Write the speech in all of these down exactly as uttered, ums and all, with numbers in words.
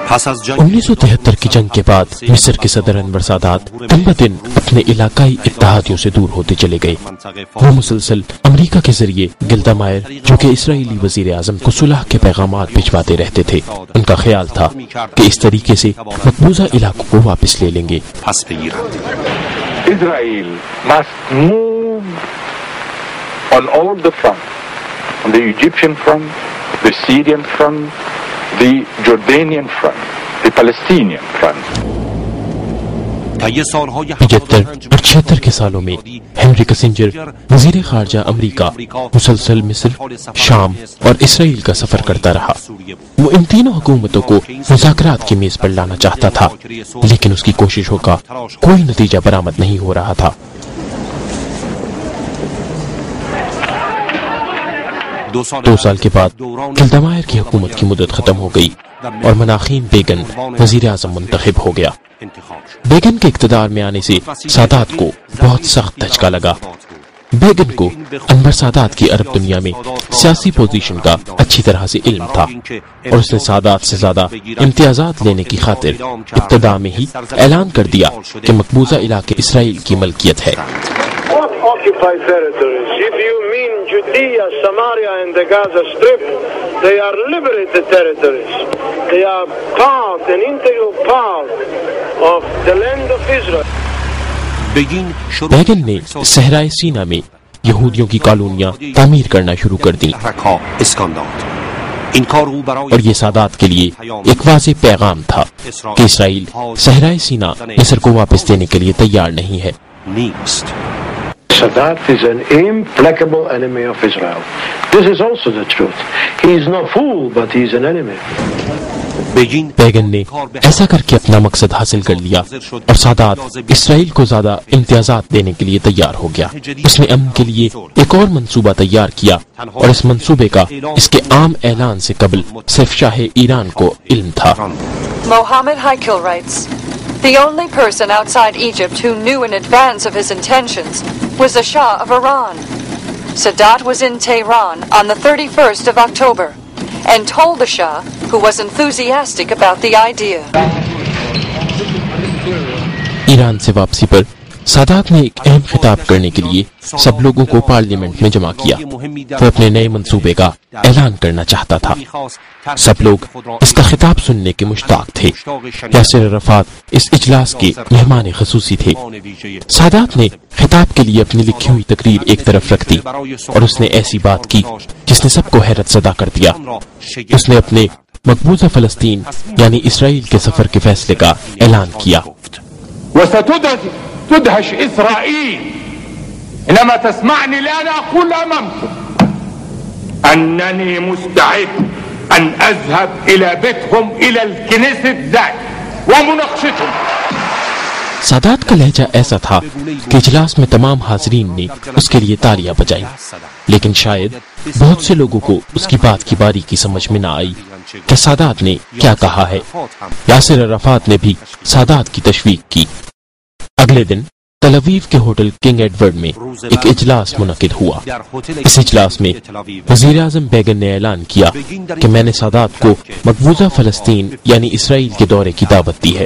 انیس سو تہتر کی جنگ کے بعد مصر کے صدر انور سادات دن بدن اپنے علاقائی اتحادیوں سے دور ہوتے چلے گئے۔ وہ مسلسل امریکہ کے ذریعے گلدا مائر جو کہ اسرائیلی وزیر اعظم کو صلح کے پیغامات بھجواتے رہتے تھے۔ ان کا خیال تھا کہ اس طریقے سے مقبوضہ علاقوں کو واپس لے لیں گے۔ Israel must move on all the fronts, on the Egyptian front, the Syrian front, the Jordanian front, the Palestinian front. پچہتر اور چھہتر کے سالوں میں ہنری کسنجر وزیر خارجہ امریکہ مسلسل مصر، شام اور اسرائیل کا سفر کرتا رہا۔ وہ ان تینوں حکومتوں کو مذاکرات کی میز پر لانا چاہتا تھا، لیکن اس کی کوششوں کا کوئی نتیجہ برآمد نہیں ہو رہا تھا۔ دو سال کے بعد گلدا مائر کی حکومت کی مدت ختم ہو گئی اور مناخیم بیگن وزیر اعظم منتخب ہو گیا۔ بیگن کے اقتدار میں آنے سے سادات کو بہت سخت دھچکا لگا۔ بیگن کو انور سادات کی عرب دنیا میں سیاسی پوزیشن کا اچھی طرح سے علم تھا اور اس نے سادات سے زیادہ امتیازات لینے کی خاطر ابتدا میں ہی اعلان کر دیا کہ مقبوضہ علاقے اسرائیل کی ملکیت ہے۔ Occupied territories. If you mean Judea, Samaria and the Gaza Strip, they are liberated territories. They are part, an integral part of the land of Israel. بیگن نے صحرائے سینا میں یہودیوں کی کالونیاں تعمیر کرنا شروع کر دیں اور یہ سادات کے لیے ایک واضح پیغام تھا کہ اسرائیل صحرائے سینا مصر کو واپس دینے کے لیے تیار نہیں ہے۔ Sadat is an implacable enemy of Israel. This is also the truth. He is no fool, but he is an enemy. بیگن نے ایسا کر کے اپنا مقصد حاصل کر لیا اور سادات اسرائیل کو زیادہ امتیازات دینے کے لیے تیار ہو گیا۔ اس نے امن کے لیے ایک اور منصوبہ تیار کیا اور اس منصوبے کا اس کے عام اعلان سے قبل صرف شاہ ایران کو علم تھا۔ Mohammed Haikil writes, the only person outside Egypt who knew in advance of his intentions was the Shah of Iran. Sadat was in Tehran on the thirty-first of October and told the Shah, who was enthusiastic about the idea. Iran سے واپسی پر سادات نے ایک اہم خطاب کرنے کے لیے سب لوگوں کو پارلیمنٹ میں جمع کیا۔ وہ اپنے نئے منصوبے کا اعلان کرنا چاہتا تھا۔ سب لوگ اس کا خطاب سننے کے مشتاق تھے۔ یاسر عرفات اس اجلاس کے مہمان خصوصی تھے۔ سادات نے خطاب کے لیے اپنی لکھی ہوئی تقریر ایک طرف رکھ دی اور اس نے ایسی بات کی جس نے سب کو حیرت زدہ کر دیا۔ اس نے اپنے مقبوضہ فلسطین یعنی اسرائیل کے سفر کے فیصلے کا اعلان کیا۔ تدهش إسرائيل إنما تسمعني لأن أقول أمامكم أنني مستعد أن أذهب إلى بيتهم إلى الكنيسة ذات ومناقشتهم۔ سادات کا لہجہ ایسا تھا کہ اجلاس میں تمام حاضرین نے اس کے لیے تالیاں بجائیں، لیکن شاید بہت سے لوگوں کو اس کی بات کی باریکی سمجھ میں نہ آئی کہ سادات نے کیا کہا ہے۔ یاسر عرفات نے بھی سادات کی تشویق کی۔ اگلے دن تل اویو کے ہوٹل کنگ ایڈورڈ میں ایک اجلاس منعقد ہوا۔ اس اجلاس میں وزیر اعظم بیگن نے اعلان کیا کہ میں نے سادات کو مقبوضہ فلسطین یعنی اسرائیل کے دورے کی دعوت دی ہے۔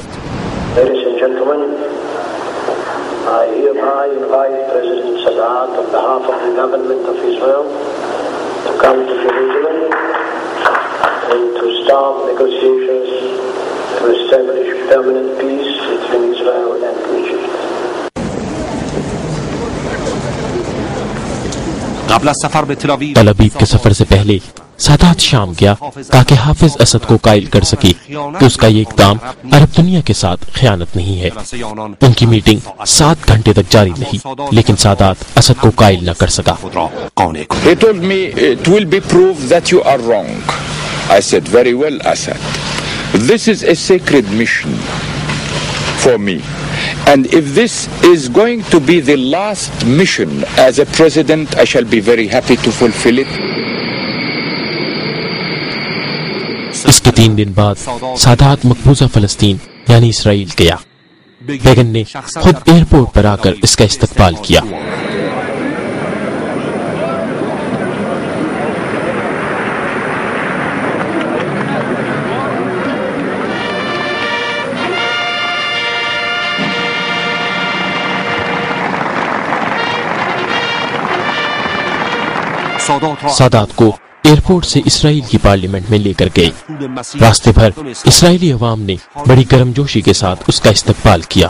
تل اویو کے سفر سے پہلے سادات شام گیا تاکہ حافظ اسد کو قائل کر سکے کہ اس کا یہ اقدام عرب دنیا کے ساتھ خیانت نہیں ہے۔ ان کی میٹنگ سات گھنٹے تک جاری رہی لیکن سادات اسد کو قائل نہ کر سکا۔ He told me it will be proved that you are wrong. I said very well Assad. This is a sacred mission for me. And if this is going to be the last mission as a president, I shall be very happy to fulfill it. اس کے تین دن بعد سادات مقبوضہ فلسطین یعنی اسرائیل گیا۔ بیگن نے خود ایئرپورٹ پر آ کر اس کا استقبال کیا۔ سادات کو ایئرپورٹ سے اسرائیل کی پارلیمنٹ میں لے کر گئے. راستے بھر اسرائیلی عوام نے بڑی گرم جوشی کے ساتھ اس کا استقبال کیا.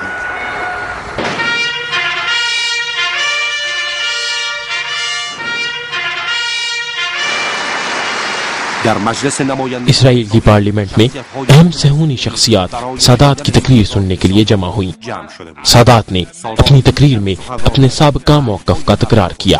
اسرائیل کی پارلیمنٹ میں اہم صہیونی شخصیات سادات کی تقریر سننے کے لیے جمع ہوئیں. سادات نے اپنی تقریر میں اپنے سابقہ موقف کا تکرار کیا.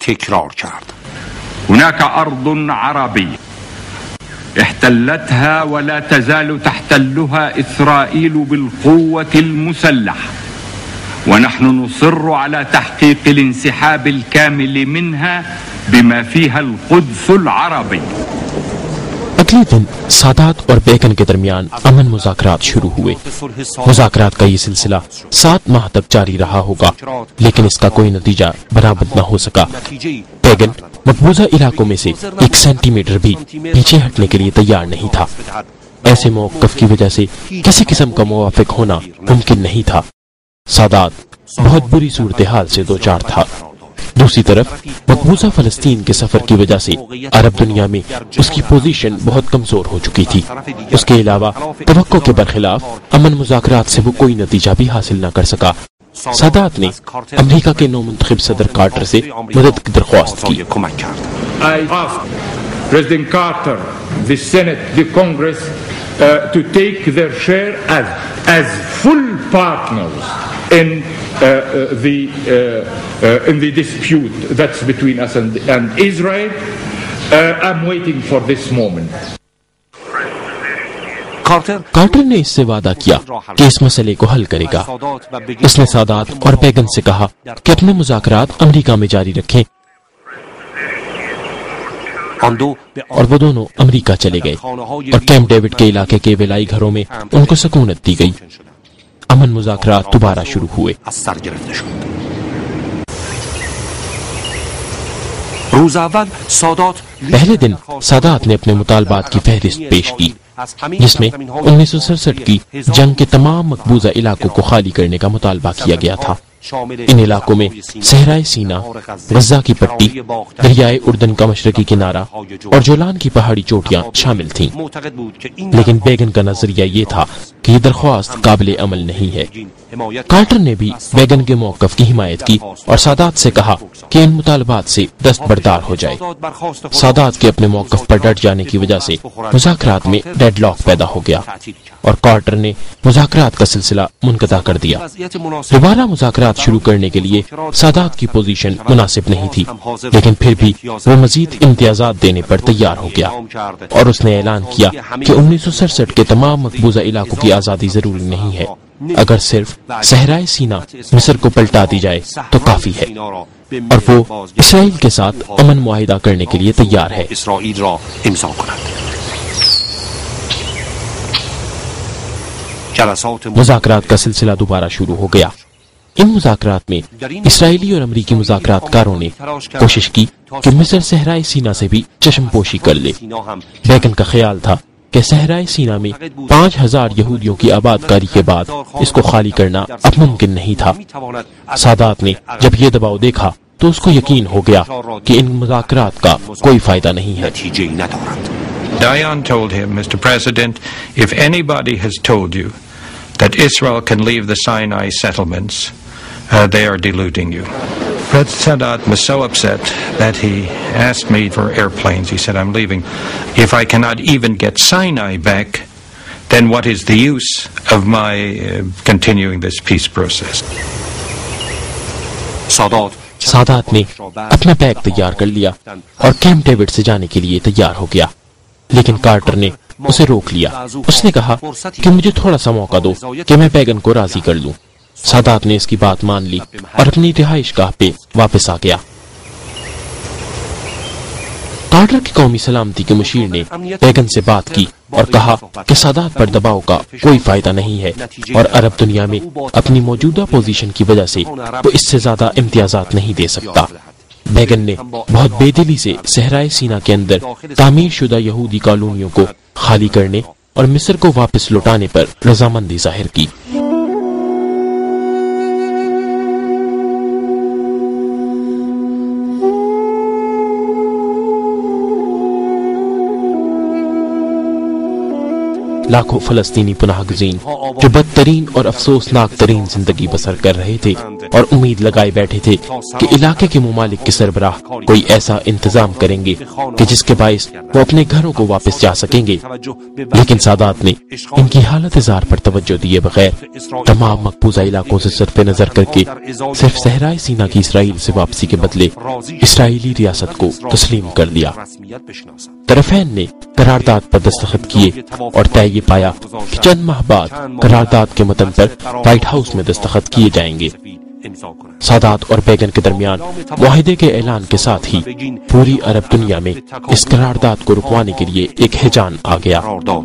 هناك أرض عربية احتلتها ولا تزال تحتلها إسرائيل بالقوة المسلحة ونحن نصر على تحقيق الانسحاب الكامل منها بما فيها القدس العربي. اگلے دن سادات اور بیگن کے درمیان امن مذاکرات شروع ہوئے. مذاکرات کا یہ سلسلہ سات ماہ تک جاری رہا ہوگا لیکن اس کا کوئی نتیجہ برآمد نہ ہو سکا. بیگن مقبوضہ علاقوں میں سے ایک سینٹی میٹر بھی پیچھے ہٹنے کے لیے تیار نہیں تھا. ایسے موقف کی وجہ سے کسی قسم کا موافق ہونا ممکن نہیں تھا. سادات بہت بری صورتحال سے دوچار تھا. دوسری طرف مقبوضہ فلسطین کے سفر کی وجہ سے عرب دنیا میں اس کی پوزیشن بہت کمزور ہو چکی تھی. اس کے علاوہ توقع کے برخلاف امن مذاکرات سے وہ کوئی نتیجہ بھی حاصل نہ کر سکا. سادات نے امریکہ کے نو منتخب صدر کارٹر سے مدد کی درخواست کی. I asked President Carter, the Senate, the Congress uh, to take their share as, as full partners in uh, uh, the uh, uh, in the dispute that's between us and, and Israel. Uh, I'm waiting for this moment. Carter نے اس سے وعدہ کیا کہ اس مسئلے کو حل کرے گا. اس نے سادات اور بیگن سے کہا کہ اپنے مذاکرات امریکہ میں جاری رکھیں اور وہ دونوں امریکہ چلے گئے اور کیمپ ڈیوڈ کے علاقے کے ولائی گھروں میں ان کو سکونت دی گئی. امن مذاکرات دوبارہ شروع ہوئے. پہلے دن سادات نے اپنے مطالبات کی فہرست پیش کی جس میں انیس سو سڑسٹھ کی جنگ کے تمام مقبوضہ علاقوں کو خالی کرنے کا مطالبہ کیا گیا تھا. ان علاقوں میں صحرائے سینا، غزہ کی پٹی، دریائے اردن کا مشرقی کنارہ اور جولان کی پہاڑی چوٹیاں شامل تھیں. لیکن بیگن کا نظریہ یہ تھا کہ یہ درخواست قابل عمل نہیں ہے. کارٹر نے بھی بیگن کے موقف کی حمایت کی اور سادات سے کہا کہ ان مطالبات سے دستبردار ہو جائے. سادات کے اپنے موقف پر ڈٹ جانے کی وجہ سے مذاکرات میں ڈیڈ لاک پیدا ہو گیا اور کارٹر نے مذاکرات کا سلسلہ منقطع کر دیا. دوبارہ مذاکرات شروع کرنے کے لیے سادات کی پوزیشن مناسب نہیں تھی لیکن پھر بھی وہ مزید امتیازات دینے پر تیار ہو گیا اور اس نے اعلان کیا کہ انیس سو سڑسٹھ کے تمام مقبوضہ علاقوں کی آزادی ضروری نہیں ہے. اگر صرف صحرائے سینا مصر کو پلٹا دی جائے تو کافی ہے اور وہ اسرائیل کے ساتھ امن معاہدہ کرنے کے لیے تیار ہے. مذاکرات کا سلسلہ دوبارہ شروع ہو گیا. ان مذاکرات میں اسرائیلی اور امریکی مذاکرات کاروں نے کوشش کی کہ مصر صحرائے سینا سے بھی چشم پوشی کر لے. بیگن کا خیال تھا کہ صحرائے سینا میں پانچ ہزار یہودیوں کی آباد کاری کے بعد اس کو خالی کرنا اب ممکن نہیں تھا. سادات نے جب یہ دباؤ دیکھا تو اس کو یقین ہو گیا کہ ان مذاکرات کا کوئی فائدہ نہیں ہے. Dayan told him, Mister President, if anybody has told you that Israel can leave the Sinai settlements, uh, they are deluding you. President Sadat was so upset that he asked me for airplanes. He said, I'm leaving. If I cannot even get Sinai back, then what is the use of my uh, continuing this peace process? سادات نے اپنا bag تیار کر لیا اور camp David سے جانے کے لیے تیار ہو گیا لیکن کارٹر نے اسے روک لیا. اس نے کہا کہ مجھے تھوڑا سا موقع دو کہ میں بیگن کو راضی کر لوں. سادات نے اس کی بات مان لی اور اپنی رہائش گاہ پہ واپس آ گیا. کارٹر کی قومی سلامتی کے مشیر نے بیگن سے بات کی اور کہا کہ سادات پر دباؤ کا کوئی فائدہ نہیں ہے اور عرب دنیا میں اپنی موجودہ پوزیشن کی وجہ سے وہ اس سے زیادہ امتیازات نہیں دے سکتا. بیگن نے بہت بے دلی سے صحرائے سینا کے اندر تعمیر شدہ یہودی کالونیوں کو خالی کرنے اور مصر کو واپس لوٹانے پر رضامندی ظاہر کی. لاکھوں فلسطینی پناہ گزین جو بدترین اور افسوسناک ترین زندگی بسر کر رہے تھے اور امید لگائے بیٹھے تھے کہ علاقے کے ممالک کے سربراہ کوئی ایسا انتظام کریں گے کہ جس کے باعث وہ اپنے گھروں کو واپس جا سکیں گے، لیکن سادات نے ان کی حالت زار پر توجہ دیے بغیر تمام مقبوضہ علاقوں سے صرف نظر کر کے صرف صحرائے سینا کی اسرائیل سے واپسی کے بدلے اسرائیلی ریاست کو تسلیم کر دیا۔ طرفین نے قرارداد پر دستخط کیے اور طے یہ پایا کہ چند ماہ بعد قرارداد کے متن پر وائٹ ہاؤس میں دستخط کیے جائیں گے۔ سادات اور بیگن کے درمیان معاہدے کے اعلان کے ساتھ ہی پوری عرب دنیا میں اس قرارداد کو رکوانے کے لیے ایک ہیجان آ گیا۔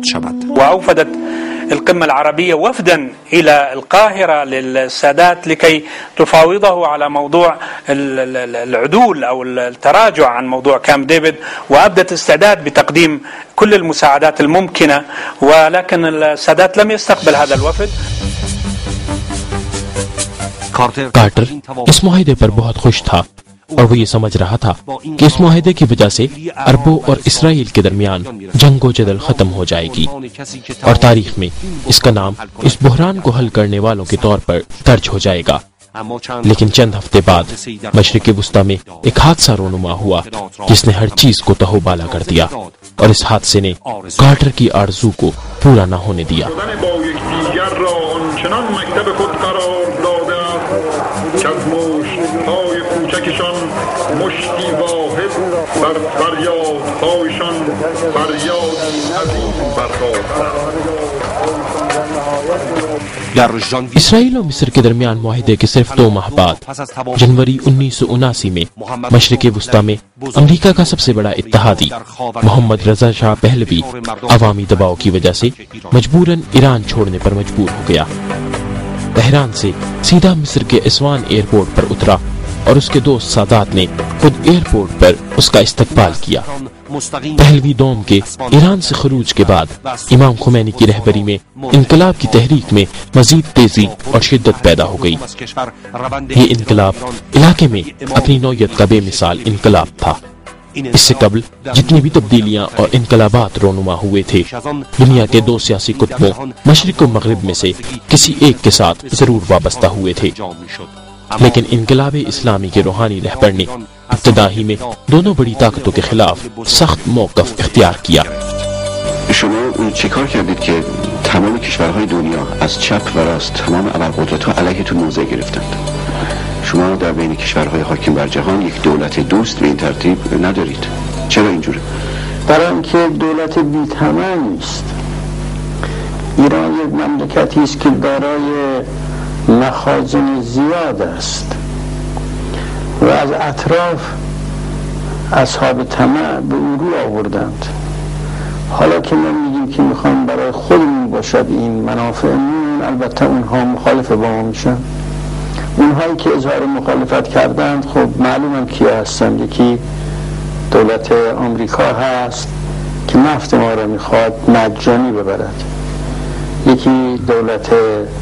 القمة العربية وفدا إلى القاهرة للسادات لكي تفاوضه على موضوع العدول أو التراجع عن موضوع كامب ديفيد، وأبدت استعداد بتقديم كل المساعدات الممكنة، ولكن السادات لم يستقبل هذا الوفد۔ کارٹر اس معاہدے پر بہت خوش تھا اور وہ یہ سمجھ رہا تھا کہ اس معاہدے کی وجہ سے عربوں اور اسرائیل کے درمیان جنگ و جدل ختم ہو جائے گی اور تاریخ میں اس کا نام اس بحران کو حل کرنے والوں کے طور پر درج ہو جائے گا۔ لیکن چند ہفتے بعد مشرق وسطی میں ایک حادثہ رونما ہوا جس نے ہر چیز کو تہو بالا کر دیا، اور اس حادثے نے کارٹر کی آرزو کو پورا نہ ہونے دیا۔ اسرائیل اور مصر کے درمیان معاہدے کے صرف دو ماہ بعد جنوری انیس سو اناسی میں مشرق وسطی میں امریکہ کا سب سے بڑا اتحادی محمد رضا شاہ پہلوی عوامی دباؤ کی وجہ سے مجبوراً ایران چھوڑنے پر مجبور ہو گیا۔ تہران سے سیدھا مصر کے اسوان ایئرپورٹ پر اترا اور اس کے دوست سادات نے خود ایئرپورٹ پر اس کا استقبال کیا۔ پہلوی دوم کے ایران سے خروج کے بعد امام خمینی کی رہبری میں انقلاب کی تحریک میں مزید تیزی اور شدت پیدا ہو گئی۔ یہ انقلاب علاقے میں اپنی نوعیت کا بے مثال انقلاب تھا۔ اس سے قبل جتنی بھی تبدیلیاں اور انقلابات رونما ہوئے تھے، دنیا کے دو سیاسی قطبوں مشرق و مغرب میں سے کسی ایک کے ساتھ ضرور وابستہ ہوئے تھے، لیکن انقلاب اسلامی کے روحانی رہبر نے ابتدا ہی میں دونوں بڑی طاقتوں کے خلاف سخت موقف اختیار کیا۔ شما چیکار کردید که تمام کشورهای دنیا از چپ و راست تمام ابرقدرت‌ها علیهتون موضع گرفتند؟ شما در بین کشورهای حاکم بر جهان یک دولت دوست به این ترتیب ندارید. چرا اینجوره؟ برای اینکه دولت بی‌طمع نیست. ایران یک مملکتی است که دارای مخازن زیاد است و از اطراف اصحاب طمع به او رو آوردند. حالا که ما میگیم که میخوام برای خودمون باشد این منافعمون، البته اونها مخالف با ما میشن. اونهایی که اظهار مخالفت کردند خب معلومم کیا هستن. یکی دولت آمریکا هست که نفت ما را میخواد مجانی ببرد، یکی دولت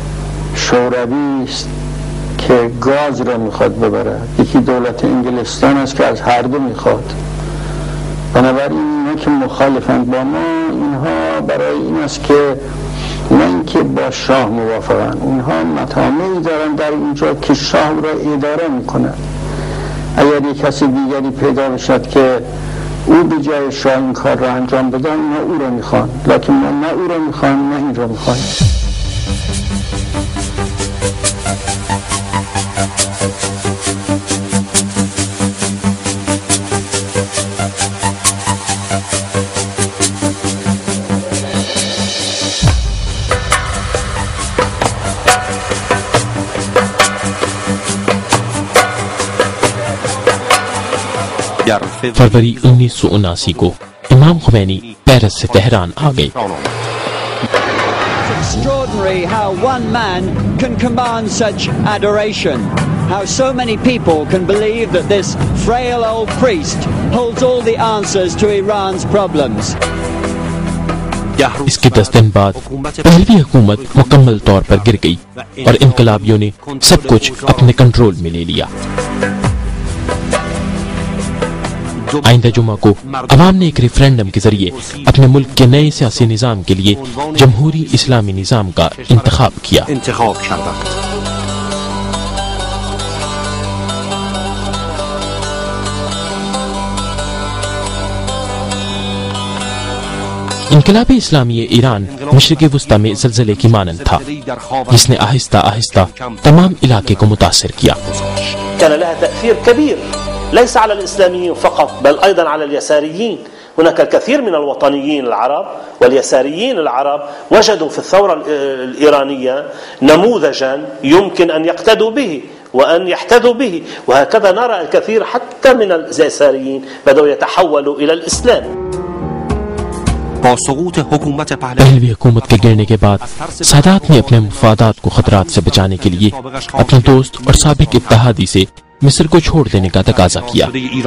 شوروی است که گاز را میخواد ببرد، یکی دولت انگلستان است که از هر دو میخواد. بنابراین اینا که مخالفند با ما، اینها برای این است که نه اینکه با شاه موافقن، اونها مطامعی دارن در اینجا که شاه را اداره میکنن. اگر یک کسی دیگری پیدا بشد که او به جای شاه این کار را انجام بده، اونها او را میخوان، لکن ما نه او را میخوان نه این را میخوان. فروری انیس سو اناسی کو امام خمینی پیرس سے تہران آ گئے۔ Extraordinary how one man can command such adoration, how so many people can believe that this frail old priest holds all the answers to Iran's problems. اس کے دس دن بعد پہلوی حکومت مکمل طور پر گر گئی اور انقلابیوں نے سب کچھ اپنے کنٹرول میں لے لیا۔ آئندہ جمعہ کو عوام نے ایک ریفرینڈم کے ذریعے اپنے ملک کے نئے سیاسی نظام کے لیے جمہوری اسلامی نظام کا انتخاب کیا. انقلاب اسلامی ایران مشرق وسطی میں زلزلے کی مانند تھا جس نے آہستہ آہستہ تمام علاقے کو متاثر کیا. كان لها تأثير كبير ليس على الإسلاميين فقط بل أيضا على اليساريين. هناك الكثير من الوطنيين العرب واليساريين العرب وجدوا في الثورة الإيرانية نموذجا يمكن أن يقتدوا به وأن يحتذوا به، وهكذا نرى الكثير حتى من اليساريين بدأوا يتحولوا إلى الإسلام. پہلوی حکومت کے گرنے کے بعد سادات نے اپنے مفادات کو خطرات سے بچانے کے لیے اپنے دوست اور سابق اتحادی سے مصر کو چھوڑ دینے کا تقاضا کیا.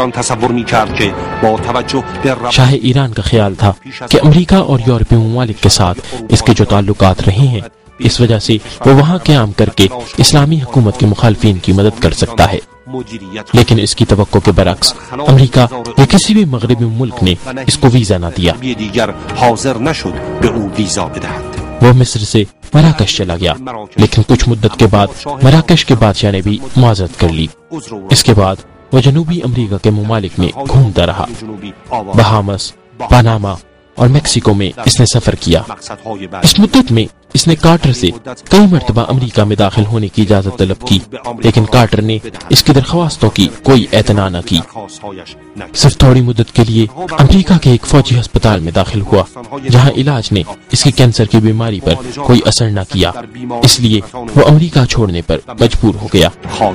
شاہ ایران کا خیال تھا کہ امریکہ اور یورپی ممالک کے ساتھ اس کے جو تعلقات رہے ہیں اس وجہ سے وہ وہاں قیام کر کے اسلامی حکومت کے مخالفین کی مدد کر سکتا ہے، لیکن اس کی توقع کے برعکس امریکہ یا کسی بھی مغربی ملک نے اس کو ویزا نہ دیا. وہ مصر سے مراکش چلا گیا، لیکن کچھ مدت کے بعد مراکش کے بادشاہ نے بھی معذرت کر لی. اس کے بعد وہ جنوبی امریکہ کے ممالک میں گھومتا رہا. بہامس، پاناما اور میکسیکو میں اس نے سفر کیا. اس مدت میں اس نے کارٹر سے کئی مرتبہ امریکہ میں داخل ہونے کی اجازت طلب کی، لیکن کارٹر نے اس کی درخواستوں کی کوئی اعتنا نہ کی. صرف تھوڑی مدت کے لیے امریکہ کے ایک فوجی ہسپتال میں داخل ہوا جہاں علاج نے اس کی کینسر کی بیماری پر کوئی اثر نہ کیا، اس لیے وہ امریکہ چھوڑنے پر مجبور ہو گیا.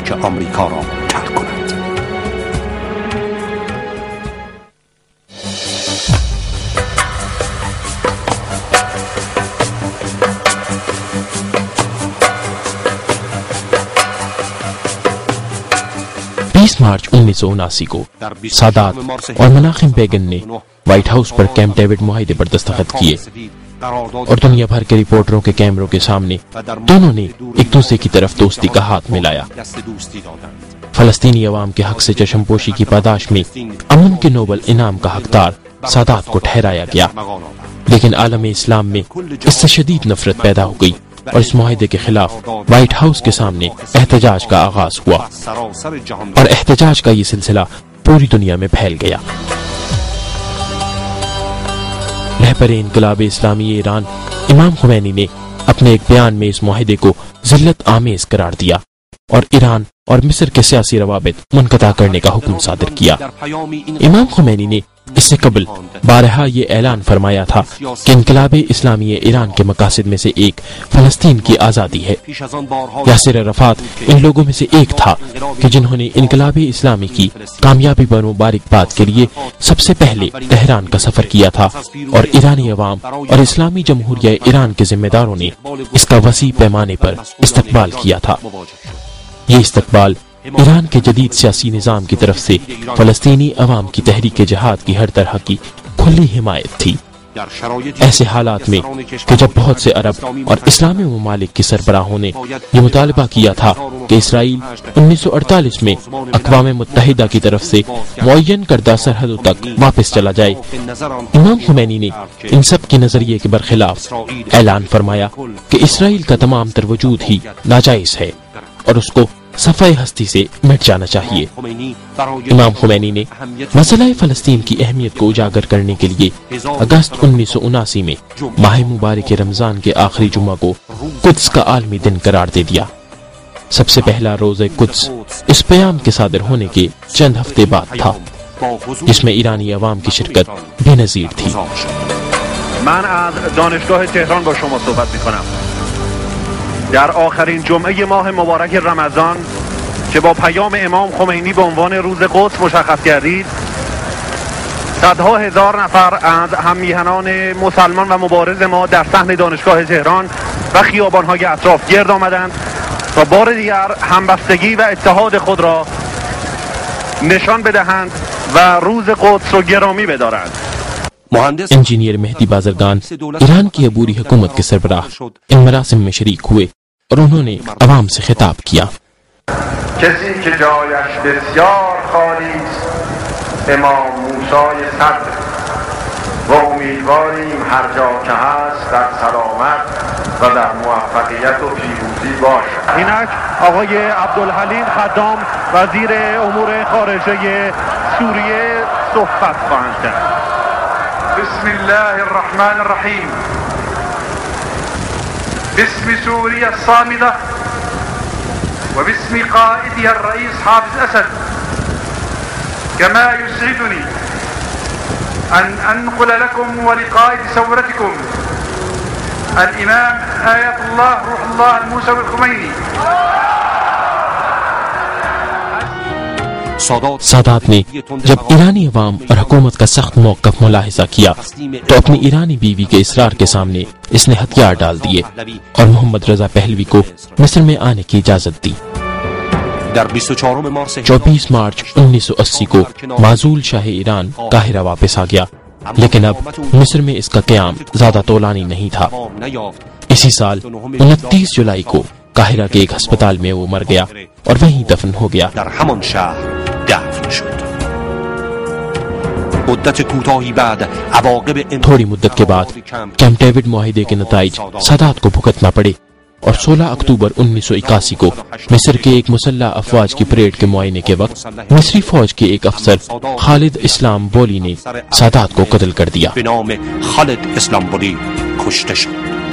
بیس مارچ انیس سو اناسی کو سادات اور مناخم بیگن نے وائٹ ہاؤس پر کیمپ ڈیوڈ معاہدے پر دستخط کیے اور دنیا بھر کے رپورٹروں کے کیمروں کے سامنے دونوں نے ایک دوسرے کی طرف دوستی کا ہاتھ ملایا. فلسطینی عوام کے حق سے چشم پوشی کی پاداش میں امن کے نوبل انعام کا حقدار سادات کو ٹھہرایا گیا، لیکن عالم اسلام میں اس سے شدید نفرت پیدا ہو گئی اور اس معاہدے کے خلاف وائٹ ہاؤس کے سامنے احتجاج کا آغاز ہوا اور احتجاج کا یہ سلسلہ پوری دنیا میں پھیل گیا. رہبر انقلاب اسلامی ایران امام خمینی نے اپنے ایک بیان میں اس معاہدے کو ذلت آمیز قرار دیا اور ایران اور مصر کے سیاسی روابط منقطع کرنے کا حکم صادر کیا. امام خمینی نے اس سے قبل بارہا یہ اعلان فرمایا تھا کہ انقلاب اسلامی ایران کے مقاصد میں سے ایک فلسطین کی آزادی ہے. یاسر عرفات ان لوگوں میں سے ایک تھا کہ جنہوں نے انقلاب اسلامی کی کامیابی پر مبارکباد کے لیے سب سے پہلے تہران کا سفر کیا تھا، اور ایرانی عوام اور اسلامی جمہوریہ ایران کے ذمہ داروں نے اس کا وسیع پیمانے پر استقبال کیا تھا. یہ استقبال ایران کے جدید سیاسی نظام کی طرف سے فلسطینی عوام کی تحریک جہاد کی ہر طرح کی کھلی حمایت تھی. ایسے حالات میں کہ جب بہت سے عرب اور اسلامی ممالک کے سربراہوں نے یہ مطالبہ کیا تھا کہ اسرائیل انیس سو اڑتالیس میں اقوام متحدہ کی طرف سے معین کردہ سرحدوں تک واپس چلا جائے، امام خمینی نے ان سب کے نظریے کے برخلاف اعلان فرمایا کہ اسرائیل کا تمام تر وجود ہی ناجائز ہے اور اس کو صفحہ ہستی سے مٹ جانا چاہیے. امام خمینی نے مسئلہ فلسطین کی اہمیت کو اجاگر کرنے کے لیے اگست انیس سو اناسی میں ماہ مبارک رمضان کے آخری جمعہ کو قدس کا عالمی دن قرار دے دیا. سب سے پہلا روزہ قدس اس پیام کے صادر ہونے کے چند ہفتے بعد تھا، جس میں ایرانی عوام کی شرکت بے نظیر تھی. من از دانشگاه تهران با شما صحبت می‌کنم. در آخرین جمعه ماه مبارک رمضان که با پیام امام خمینی به عنوان روز قدس مشخص کردید، صدها هزار نفر از هم میهنان مسلمان و مبارز ما در صحن دانشگاه تهران و خیابان‌های اطراف گرد آمدند تا بار دیگر همبستگی و اتحاد خود را نشان بدهند و روز قدس را گرامی بدارند. انجینئر مہدی بازرگان ایران کی عبوری حکومت کے سربراہ ان مراسم میں شریک ہوئے اور انہوں نے عوام سے خطاب کیا. کسی که جایش بسیار خالی است امام موسی صدر و امیدواریم هر جا که هست در سلامت و در موفقیت و پیروزی باشد. اینک آقای عبدالحلیم خدام وزیر امور خارجه سوریه صحبت خواهند کرد. بسم الله الرحمن الرحیم. باسم سوريا الصامدة وباسم قائدها الرئيس حافظ أسد، كما يسعدني أن أنقل لكم ولقائد ثورتكم الإمام آية الله روح الله الموسوي الخميني. سادات نے جب ایرانی عوام اور حکومت کا سخت موقف ملاحظہ کیا تو اپنی ایرانی بیوی کے اصرار کے سامنے اس نے ہتھیار ڈال دیے اور محمد رضا پہلوی کو مصر میں آنے کی اجازت دی. چوبیس مارچ انیس سو اسی کو معزول شاہ ایران قاہرہ واپس آ گیا، لیکن اب مصر میں اس کا قیام زیادہ طولانی نہیں تھا. اسی سال انتیس جولائی کو قاہرہ کے ایک ہسپتال میں وہ مر گیا اور وہیں دفن ہو گیا. تھوڑی مدت کے بعد کیمپ ڈیوڈ معاہدے کے نتائج سادات کو بھگتنا پڑے اور سولہ اکتوبر انیس سو اکاسی کو مصر کے ایک مسلح افواج کی پریڈ کے معائنے کے وقت مصری فوج کے ایک افسر خالد اسلام بولی نے سادات کو قتل کر دیا.